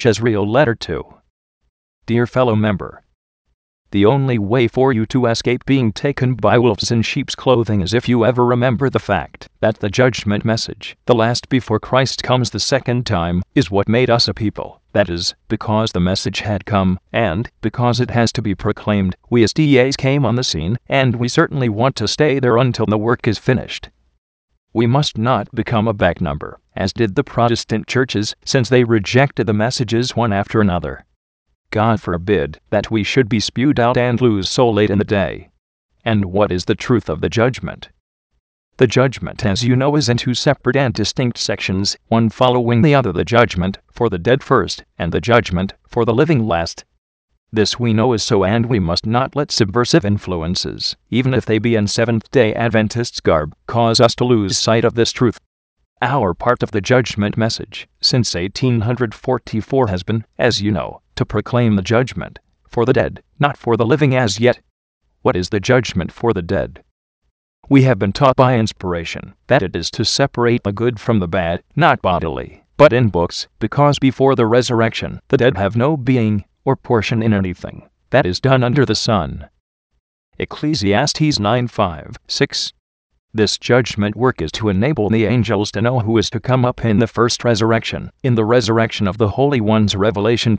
Jezreel Letter 2. Dear fellow member, the only way for you to escape being taken by wolves in sheep's clothing is if you ever remember the fact that the judgment message, the last before Christ comes the second time, is what made us a people. That is, because the message had come, and because it has to be proclaimed, we as DAs came on the scene, and we certainly want to stay there until the work is finished. We must not become a back number, as did the Protestant churches, since they rejected the messages one after another. God forbid that we should be spewed out and lose so late in the day. And what is the truth of the judgment? The judgment, as you know, is in two separate and distinct sections, one following the other: the judgment for the dead first, and the judgment for the living last. This we know is so, and we must not let subversive influences, even if they be in Seventh-day Adventists' garb, cause us to lose sight of this truth. Our part of the judgment message, since 1844, has been, as you know, to proclaim the judgment for the dead, not for the living as yet. What is the judgment for the dead? We have been taught by inspiration that it is to separate the good from the bad, not bodily, but in books, because before the resurrection, the dead have no being or portion in anything that is done under the sun. Ecclesiastes 9:5-6. This judgment work is to enable the angels to know who is to come up in the first resurrection, in the resurrection of the holy ones, Revelation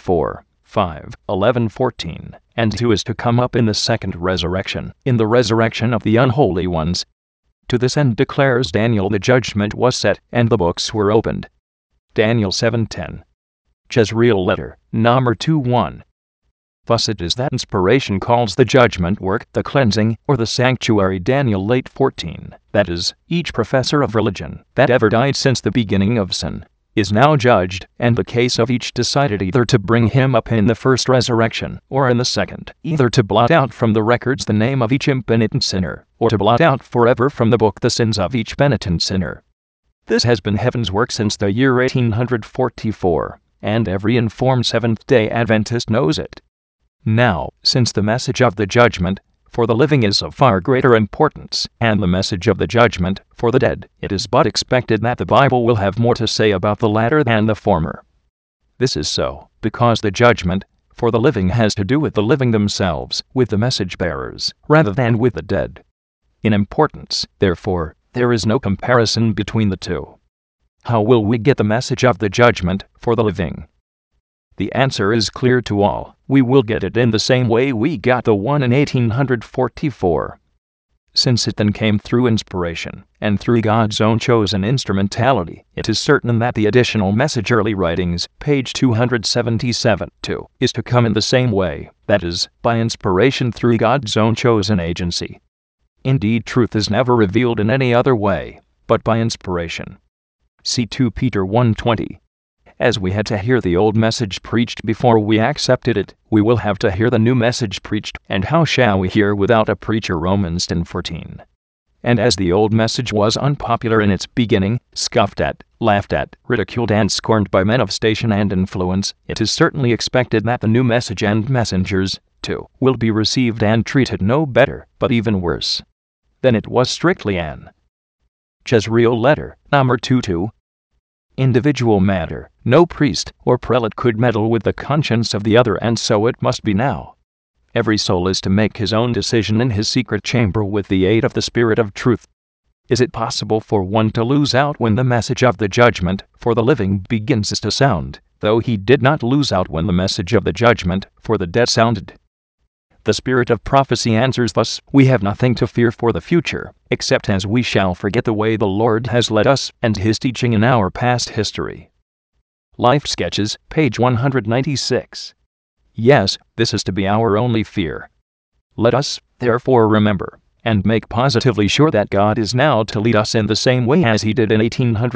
24:5-11-14, and who is to come up in the second resurrection, in the resurrection of the unholy ones. To this end, declares Daniel, the judgment was set, and the books were opened. Daniel 7:10. Jezreel Letter, number 2:1. Thus it is that inspiration calls the judgment work the cleansing, or the sanctuary, Daniel 8:14. That is, each professor of religion that ever died since the beginning of sin is now judged, and the case of each decided either to bring him up in the first resurrection, or in the second, either to blot out from the records the name of each impenitent sinner, or to blot out forever from the book the sins of each penitent sinner. This has been heaven's work since the year 1844, and every informed Seventh-day Adventist knows it. Now, since the message of the judgment for the living is of far greater importance, and the message of the judgment for the dead, it is but expected that the Bible will have more to say about the latter than the former. This is so, because the judgment for the living has to do with the living themselves, with the message bearers, rather than with the dead. In importance, therefore, there is no comparison between the two. How will we get the message of the judgment for the living? The answer is clear to all. We will get it in the same way we got the one in 1844. Since it then came through inspiration, and through God's own chosen instrumentality, it is certain that the additional message, early writings, page 277-2, is to come in the same way, that is, by inspiration through God's own chosen agency. Indeed, truth is never revealed in any other way, but by inspiration. See 2 Peter 1:20. As we had to hear the old message preached before we accepted it, we will have to hear the new message preached, and how shall we hear without a preacher, Romans 10:14. And as the old message was unpopular in its beginning, scoffed at, laughed at, ridiculed and scorned by men of station and influence, it is certainly expected that the new message and messengers, too, will be received and treated no better, but even worse, than it was strictly an. Jezreel Letter, number 2:2. Individual matter. No priest or prelate could meddle with the conscience of the other, and so it must be now. Every soul is to make his own decision in his secret chamber with the aid of the Spirit of truth. Is it possible for one to lose out when the message of the judgment for the living begins to sound, though he did not lose out when the message of the judgment for the dead sounded? The spirit of prophecy answers thus: we have nothing to fear for the future, except as we shall forget the way the Lord has led us, and his teaching in our past history. Life Sketches, page 196. Yes, this is to be our only fear. Let us, therefore, remember, and make positively sure that God is now to lead us in the same way as he did in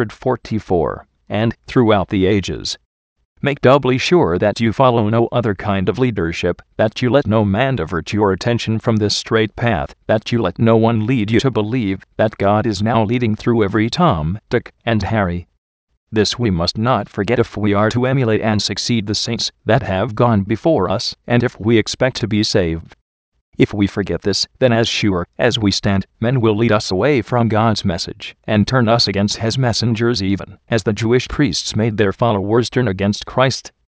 1844, and throughout the ages. Make doubly sure that you follow no other kind of leadership, that you let no man divert your attention from this straight path, that you let no one lead you to believe that God is now leading through every Tom, Dick, and Harry. This we must not forget if we are to emulate and succeed the saints that have gone before us, and if we expect to be saved. If we forget this, then as sure as we stand, men will lead us away from God's message, and turn us against his messengers, even as the Jewish priests made their followers turn against Christ.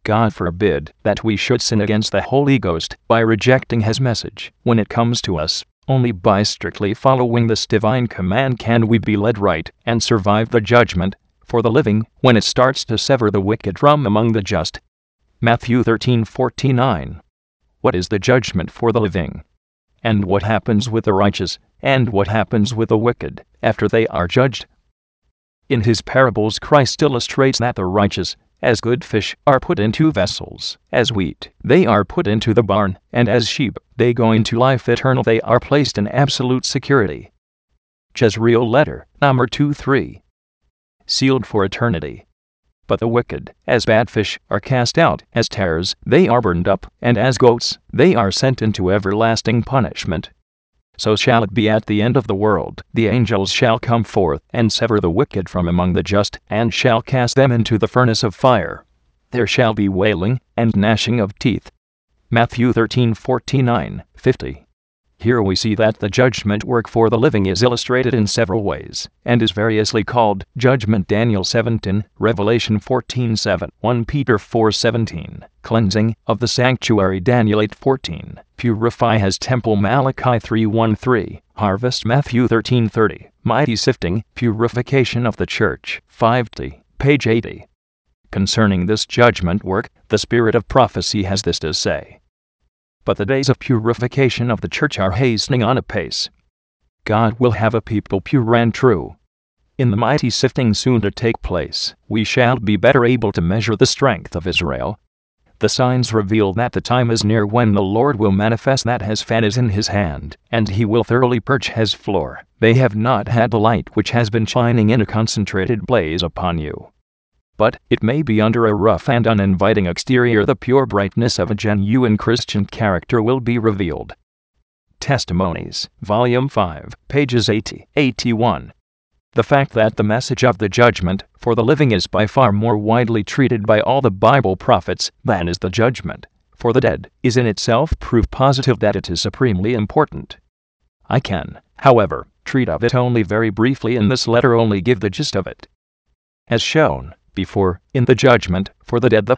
God forbid that we should sin against the Holy Ghost by rejecting His message when it comes to us. Only by strictly following this divine command can we be led right and survive the judgment for the living when it starts to sever the wicked from among the just. Matthew 13:49. What is the judgment for the living? And what happens with the righteous, and what happens with the wicked after they are judged? In his parables, Christ illustrates that the righteous, as good fish, are put into vessels, as wheat, they are put into the barn, and as sheep, they go into life eternal, they are placed in absolute security. Jezreel letter, number 2-3. Sealed for eternity. But the wicked, as bad fish, are cast out, as tares, they are burned up, and as goats, they are sent into everlasting punishment. So shall it be at the end of the world. The angels shall come forth, and sever the wicked from among the just, and shall cast them into the furnace of fire. There shall be wailing, and gnashing of teeth. Matthew 13:49-50. Here we see that the judgment work for the living is illustrated in several ways, and is variously called judgment. Daniel 7:10, Revelation 14:7, 1 Peter 4:17, cleansing of the sanctuary. Daniel 8:14, purify His temple. Malachi 3:1-3, harvest. Matthew 13:30, mighty sifting, purification of the church. 5t, page 80. Concerning this judgment work, the Spirit of prophecy has this to say. But the days of purification of the church are hastening on apace. God will have a people pure and true. In the mighty sifting soon to take place, we shall be better able to measure the strength of Israel. The signs reveal that the time is near when the Lord will manifest that His fan is in His hand, and He will thoroughly purge His floor. They have not had the light which has been shining in a concentrated blaze upon you. But it may be under a rough and uninviting exterior the pure brightness of a genuine Christian character will be revealed. Testimonies, Volume 5, pages 80-81. The fact that the message of the judgment for the living is by far more widely treated by all the Bible prophets than is the judgment for the dead is in itself proof positive that it is supremely important. I can, however, treat of it only very briefly in this letter, only give the gist of it. As shown before, in the judgment for the dead, the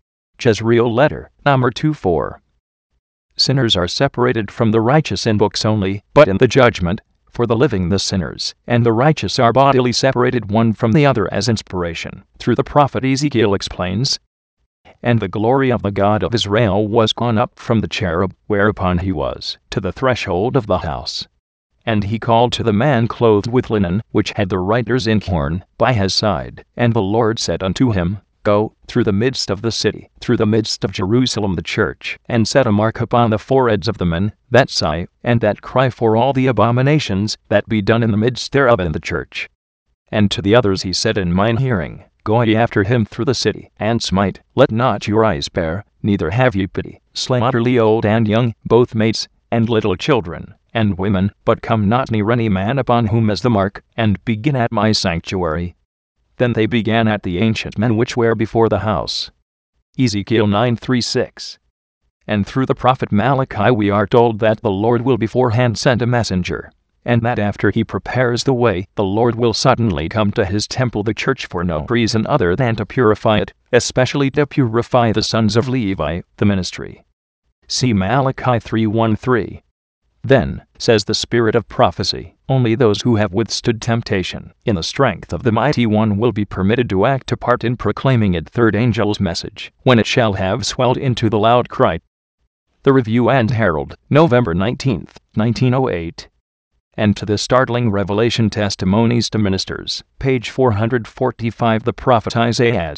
Jezreel letter, number 2-4. Sinners are separated from the righteous in books only, but in the judgment for the living the sinners and the righteous are bodily separated one from the other, as inspiration through the prophet Ezekiel explains. And the glory of the God of Israel was gone up from the cherub whereupon he was, to the threshold of the house. And he called to the man clothed with linen, which had the writer's inkhorn by his side. And the Lord said unto him, Go through the midst of the city, through the midst of Jerusalem the church, and set a mark upon the foreheads of the men that sigh, and that cry for all the abominations that be done in the midst thereof in the church. And to the others he said in mine hearing, Go ye after him through the city, and smite, let not your eyes spare, neither have ye pity, slay utterly old and young, both mates, and little children, and women, but come not near any man upon whom is the mark, and begin at my sanctuary. Then they began at the ancient men which were before the house. Ezekiel 9:3-6. And through the prophet Malachi we are told that the Lord will beforehand send a messenger, and that after he prepares the way, the Lord will suddenly come to his temple the church for no reason other than to purify it, especially to purify the sons of Levi, the ministry. See Malachi 3:1-3. Then, says the Spirit of prophecy, only those who have withstood temptation in the strength of the Mighty One will be permitted to act a part in proclaiming it. Third angel's message, when it shall have swelled into the loud cry. The Review and Herald, November 19, 1908. And to the startling revelation testimonies to ministers, page 445. The prophet Isaiah.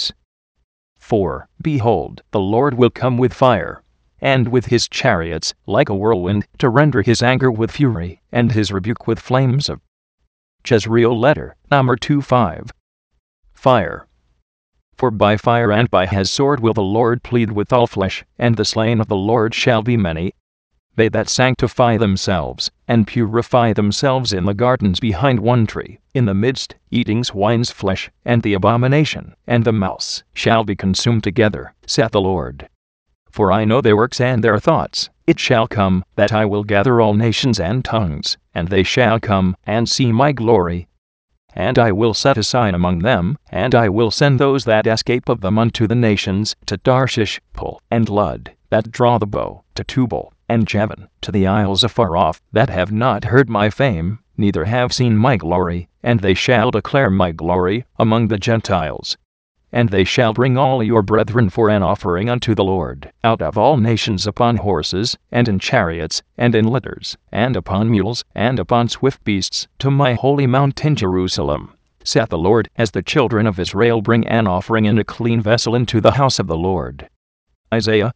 4. Behold, the Lord will come with fire, and with his chariots, like a whirlwind, to render his anger with fury, and his rebuke with flames of Jezreel letter, number 2-5. Fire. For by fire and by his sword will the Lord plead with all flesh, and the slain of the Lord shall be many. They that sanctify themselves, and purify themselves in the gardens behind one tree, in the midst, eating swine's flesh, and the abomination, and the mouse, shall be consumed together, saith the Lord. For I know their works and their thoughts. It shall come, that I will gather all nations and tongues, and they shall come, and see my glory. and I will set a sign among them, and I will send those that escape of them unto the nations, to Tarshish, Pul, and Lud, that draw the bow, to Tubal, and Javan, to the isles afar off, that have not heard my fame, neither have seen my glory, and they shall declare my glory among the Gentiles. And they shall bring all your brethren for an offering unto the Lord, out of all nations, upon horses, and in chariots, and in litters, and upon mules, and upon swift beasts, to my holy mountain Jerusalem, saith the Lord, as the children of Israel bring an offering in a clean vessel into the house of the Lord. Isaiah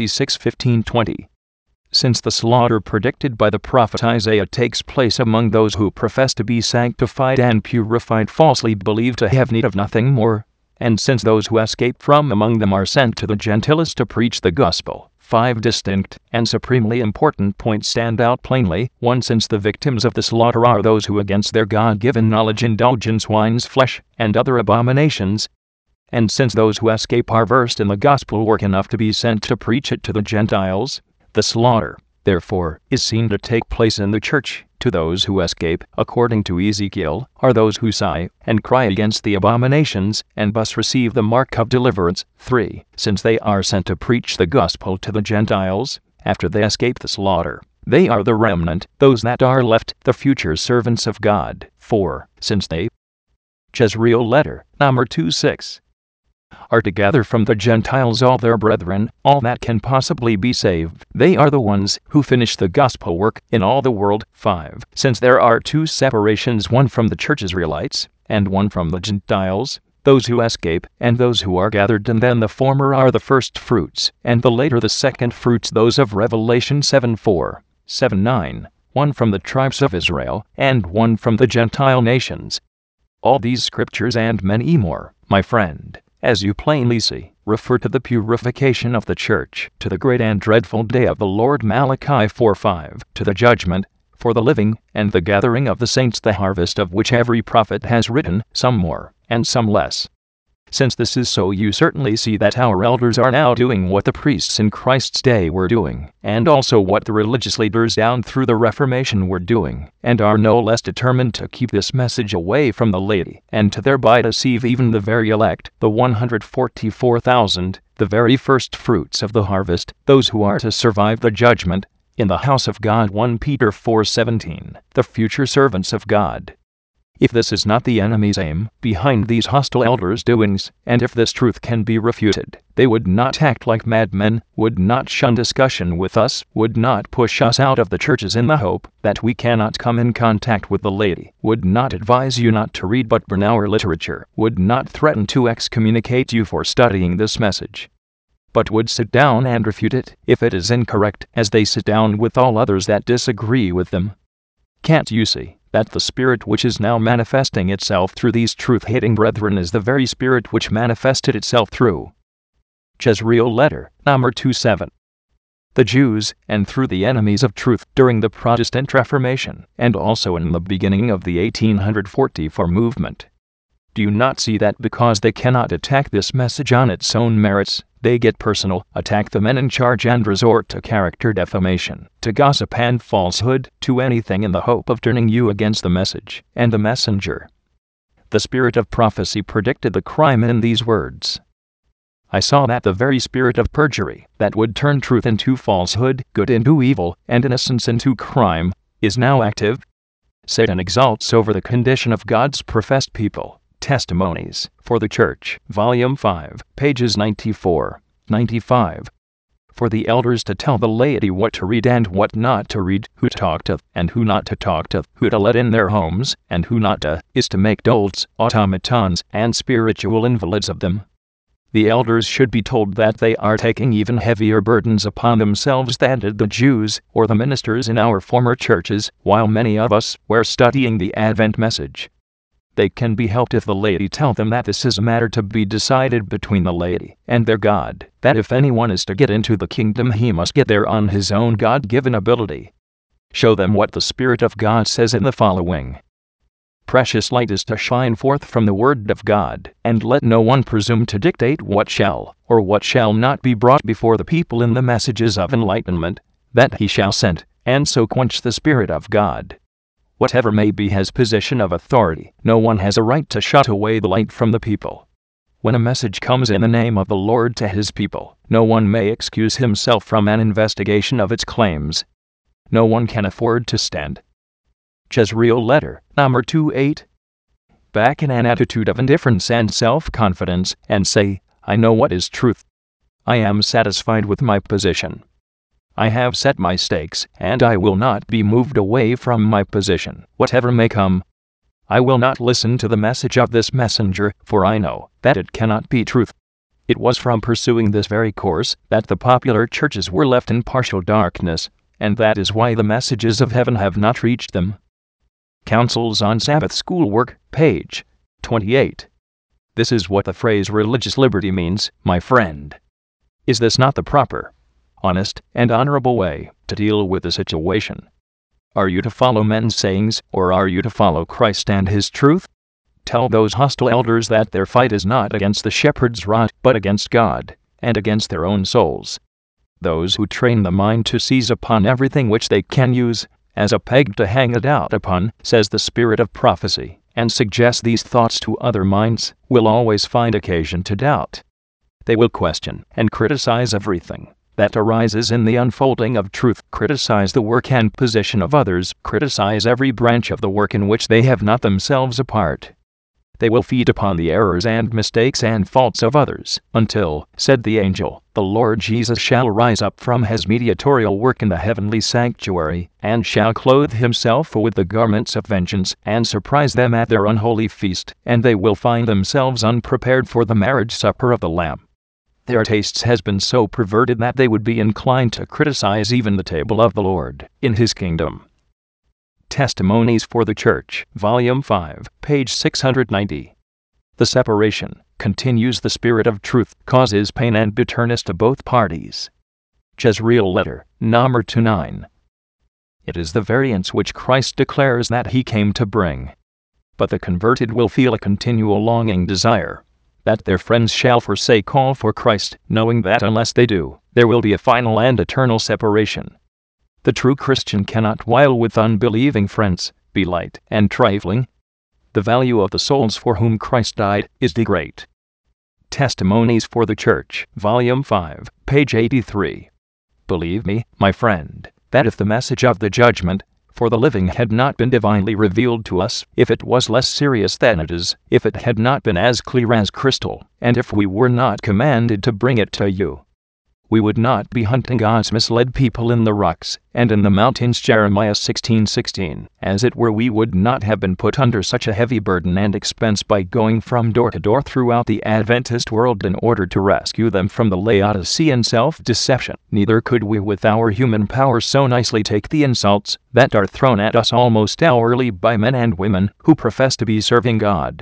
66:15-20. Since the slaughter predicted by the prophet Isaiah takes place among those who profess to be sanctified and purified falsely believe to have need of nothing more, and since those who escape from among them are sent to the Gentiles to preach the gospel, 5 distinct and supremely important points stand out plainly. 1. Since the victims of the slaughter are those who against their God-given knowledge indulge in swine's flesh and other abominations, and since those who escape are versed in the gospel work enough to be sent to preach it to the Gentiles, the slaughter, therefore, is seen to take place in the church. To those who escape, according to Ezekiel, are those who sigh and cry against the abominations, and thus receive the mark of deliverance. 3. Since they are sent to preach the gospel to the Gentiles, after they escape the slaughter, they are the remnant, those that are left, the future servants of God. 4. Since they, Jezreel letter, number 2:6, are to gather from the Gentiles all their brethren, all that can possibly be saved. They are the ones who finish the gospel work in all the world. 5. Since there are 2 separations, one from the church Israelites, and one from the Gentiles, those who escape, and those who are gathered, and then the former are the first fruits, and the later the second fruits, those of Revelation 7:4, 7:9, one from the tribes of Israel, and one from the Gentile nations. All these scriptures and many more, my friend, as you plainly see, refer to the purification of the church, to the great and dreadful day of the Lord. Malachi 4:5, to the judgment, for the living, and the gathering of the saints, the harvest of which every prophet has written, some more, and some less. Since this is so, you certainly see that our elders are now doing what the priests in Christ's day were doing, and also what the religious leaders down through the Reformation were doing, and are no less determined to keep this message away from the laity, and to thereby deceive even the very elect, the 144,000, the very first fruits of the harvest, those who are to survive the judgment in the house of God. 1 Peter 4:17, the future servants of God. If this is not the enemy's aim behind these hostile elders' doings, and if this truth can be refuted, they would not act like madmen, would not shun discussion with us, would not push us out of the churches in the hope that we cannot come in contact with the laity, would not advise you not to read but burn our literature, would not threaten to excommunicate you for studying this message, but would sit down and refute it if it is incorrect, as they sit down with all others that disagree with them. Can't you see that the spirit which is now manifesting itself through these truth-hating brethren is the very spirit which manifested itself through Jezreel letter, number 2:7, the Jews, and through the enemies of truth during the Protestant Reformation, and also in the beginning of the 1844 movement? Do you not see that because they cannot attack this message on its own merits, they get personal, attack the men in charge, and resort to character defamation, to gossip and falsehood, to anything in the hope of turning you against the message and the messenger? The spirit of prophecy predicted the crime in these words. I saw that the very spirit of perjury, that would turn truth into falsehood, good into evil, and innocence into crime, is now active. Satan exalts over the condition of God's professed people. Testimonies for the Church, Volume 5, pages 94, 95. For the elders to tell the laity what to read and what not to read, who to talk to and who not to talk to, who to let in their homes and who not to, is to make dolts, automatons, and spiritual invalids of them. The elders should be told that they are taking even heavier burdens upon themselves than did the Jews or the ministers in our former churches, while many of us were studying the Advent message. They can be helped if the laity tell them that this is a matter to be decided between the laity and their God, that if anyone is to get into the kingdom he must get there on his own God-given ability. Show them what the Spirit of God says in the following. Precious light is to shine forth from the Word of God, and let no one presume to dictate what shall or what shall not be brought before the people in the messages of enlightenment that he shall send, and so quench the Spirit of God. whatever may be his position of authority, no one has a right to shut away the light from the people. When a message comes in the name of the Lord to his people, no one may excuse himself from an investigation of its claims. No one can afford to stand. Jezreel Letter, number 28. Back in an attitude of indifference and self-confidence, and say, I know what is truth. I am satisfied with my position. I have set my stakes, and I will not be moved away from my position, whatever may come. I will not listen to the message of this messenger, for I know that it cannot be truth. It was from pursuing this very course that the popular churches were left in partial darkness, and that is why the messages of heaven have not reached them. Counsels on Sabbath Schoolwork, page 28. This is what the phrase religious liberty means, my friend. Is this not the proper, honest, and honorable way to deal with the situation? Are you to follow men's sayings, or are you to follow Christ and his truth? Tell those hostile elders that their fight is not against the shepherd's rod, but against God, and against their own souls. Those who train the mind to seize upon everything which they can use as a peg to hang a doubt upon, says the spirit of prophecy, and suggest these thoughts to other minds, will always find occasion to doubt. They will question and criticize everything that arises in the unfolding of truth, criticize the work and position of others, criticize every branch of the work in which they have not themselves a part. They will feed upon the errors and mistakes and faults of others, until, said the angel, the Lord Jesus shall rise up from his mediatorial work in the heavenly sanctuary, and shall clothe himself with the garments of vengeance, and surprise them at their unholy feast, and they will find themselves unprepared for the marriage supper of the Lamb. Their tastes has been so perverted that they would be inclined to criticize even the table of the Lord in his kingdom. Testimonies for the Church, Volume 5, page 690. The separation, continues the spirit of truth, causes pain and bitterness to both parties. Jezreel Letter, number 29. It is the variance which Christ declares that he came to bring. But the converted will feel a continual longing desire that their friends shall forsake all for Christ, knowing that unless they do, there will be a final and eternal separation. The true Christian cannot, while with unbelieving friends, be light and trifling. The value of the souls for whom Christ died is the great. Testimonies for the Church, Volume 5, page 83. Believe me, my friend, that if the message of the judgment for the living had not been divinely revealed to us, if it was less serious than it is, if it had not been as clear as crystal, and if we were not commanded to bring it to you, we would not be hunting God's misled people in the rocks and in the mountains, Jeremiah 16:16. As it were, we would not have been put under such a heavy burden and expense by going from door to door throughout the Adventist world in order to rescue them from the Laodicean self-deception. Neither could we with our human power so nicely take the insults that are thrown at us almost hourly by men and women who profess to be serving God.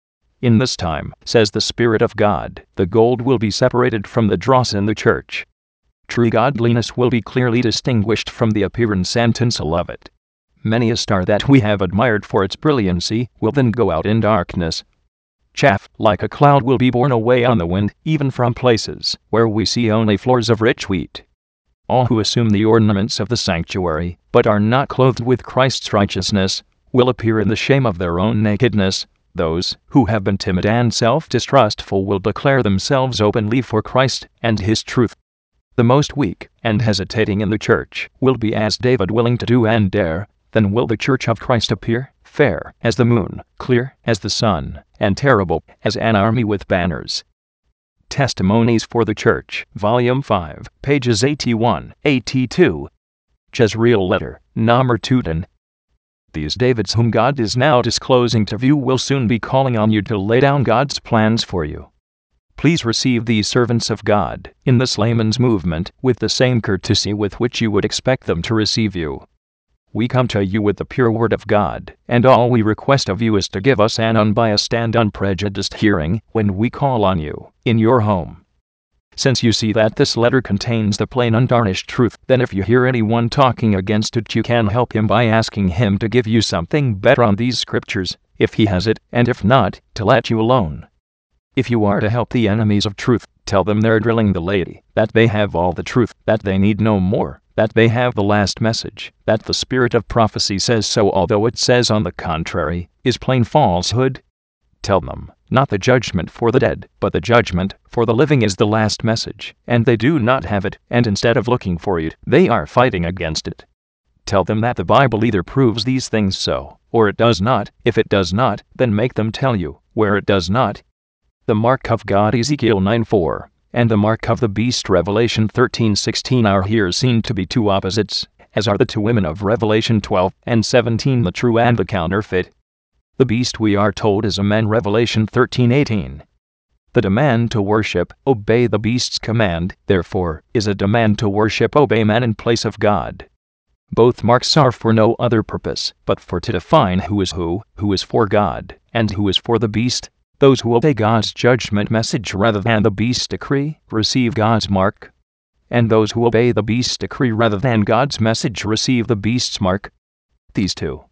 In this time, says the Spirit of God, the gold will be separated from the dross in the church. True godliness will be clearly distinguished from the appearance and tinsel of it. Many a star that we have admired for its brilliancy will then go out in darkness. Chaff, like a cloud, will be borne away on the wind, even from places where we see only floors of rich wheat. All who assume the ornaments of the sanctuary, but are not clothed with Christ's righteousness, will appear in the shame of their own nakedness. Those who have been timid and self-distrustful will declare themselves openly for Christ and his truth. The most weak and hesitating in the church will be as David, willing to do and dare. Then will the church of Christ appear, fair as the moon, clear as the sun, and terrible as an army with banners. Testimonies for the Church, Volume 5, pages 81, 82. Jezreel Letter, number 2. These Davids whom God is now disclosing to view will soon be calling on you to lay down God's plans for you. Please receive these servants of God in this layman's movement with the same courtesy with which you would expect them to receive you. We come to you with the pure word of God, and all we request of you is to give us an unbiased and unprejudiced hearing when we call on you in your home. Since you see that this letter contains the plain untarnished truth, then if you hear anyone talking against it, you can help him by asking him to give you something better on these scriptures, if he has it, and if not, to let you alone. If you are to help the enemies of truth, tell them they're drilling the laity, that they have all the truth, that they need no more, that they have the last message, that the spirit of prophecy says so although it says on the contrary, is plain falsehood? Tell them, not the judgment for the dead, but the judgment for the living is the last message, and they do not have it, and instead of looking for it, they are fighting against it. Tell them that the Bible either proves these things so, or it does not. If it does not, then make them tell you where it does not. The mark of God Ezekiel 9:4, and the mark of the beast Revelation 13:16 are here seen to be two opposites, as are the two women of Revelation 12 and 17 the true and the counterfeit. The beast we are told is a man Revelation 13:18. The demand to worship, obey the beast's command, therefore, is a demand to worship, obey man in place of God. Both marks are for no other purpose, but for to define who is for God, and who is for the beast. Those who obey God's judgment message rather than the beast's decree, receive God's mark. And those who obey the beast's decree rather than God's message receive the beast's mark. These two.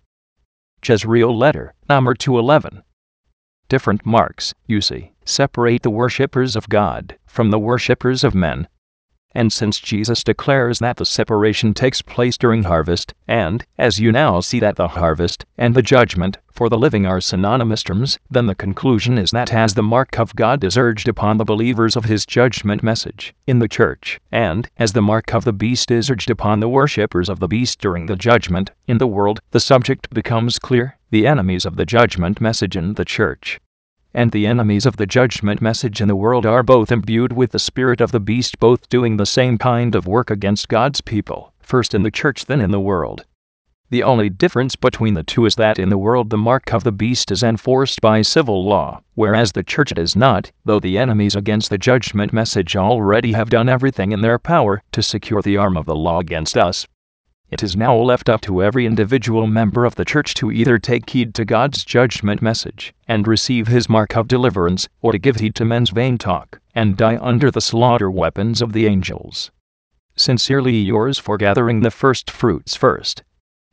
Jezreel letter, number 211. Different marks, you see, separate the worshippers of God from the worshippers of men. And since Jesus declares that the separation takes place during harvest, and, as you now see that the harvest and the judgment for the living are synonymous terms, then the conclusion is that as the mark of God is urged upon the believers of his judgment message in the church, and as the mark of the beast is urged upon the worshippers of the beast during the judgment in the world, the subject becomes clear: the enemies of the judgment message in the church and the enemies of the judgment message in the world are both imbued with the spirit of the beast, both doing the same kind of work against God's people, first in the church then in the world. The only difference between the two is that in the world the mark of the beast is enforced by civil law, whereas the church it is not, though the enemies against the judgment message already have done everything in their power to secure the arm of the law against us. It is now left up to every individual member of the church to either take heed to God's judgment message and receive his mark of deliverance, or to give heed to men's vain talk and die under the slaughter weapons of the angels. Sincerely yours for gathering the first fruits first.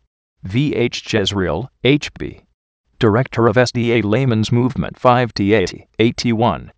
V. H. Jezreel, H.B. Director of SDA Layman's Movement 5T80, 81.